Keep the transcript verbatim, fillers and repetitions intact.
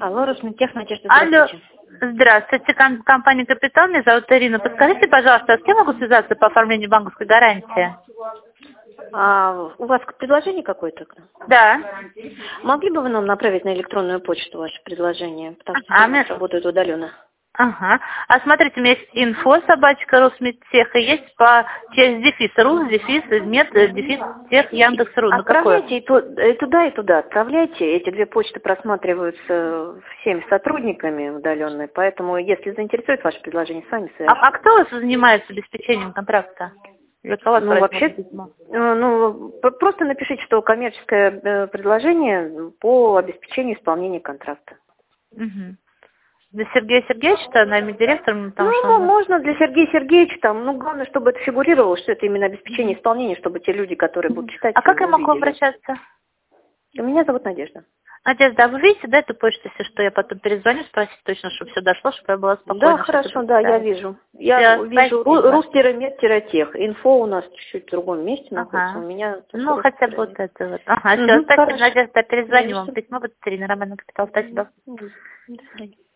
Алло, Росмедтех, Надежда, Алло, здравствуйте. здравствуйте, ком- компания «Капитал», меня зовут Ирина. Подскажите, пожалуйста, а с кем могу связаться по оформлению банковской гарантии? А у вас предложение какое-то? Да. Могли бы вы нам направить на электронную почту ваше предложение? Потому что А, все у мне- нас работают удаленно. Ага. А смотрите, у меня есть инфо, собачка, Росмедтех, и есть по через дефис, рус, дефис, мед, дефис, тех, Яндекс.ру. Ну, какое? Отправляйте и, ту- и туда, и туда. Отправляйте. Эти две почты просматриваются всеми сотрудниками удаленные. Поэтому, если заинтересует ваше предложение, с вами А, свяжутся. а кто у вас занимается обеспечением контракта? Для кого Ну, отправить вообще, можно письмо? э, ну, п- просто напишите, что коммерческое э, предложение по обеспечению исполнения контракта. Угу. Для Сергея Сергеевича, наверное, директором, потому что Ну, он... можно для Сергея Сергеевича, там, ну, главное, чтобы это фигурировало, что это именно обеспечение исполнения, чтобы те люди, которые будут читать, А как его я могу увидели. обращаться? Меня зовут Надежда. Надежда, а вы видите, да, эту почту, если что, я потом перезвоню, спросить точно, чтобы все дошло, чтобы я была спокойна. Да, хорошо, да, я вижу. Я Все, вижу спасибо. рус-мед-тех. Инфо у нас чуть-чуть в другом месте находится. У Ага. меня Ну, русский хотя бы вот страниц. это вот. Ага, все, Угу, спасибо, хорошо. Надежда, Не перезвоню за вам. что. Письмо вот Ирина Романовна Капитал. Спасибо. Мгм. До свидания.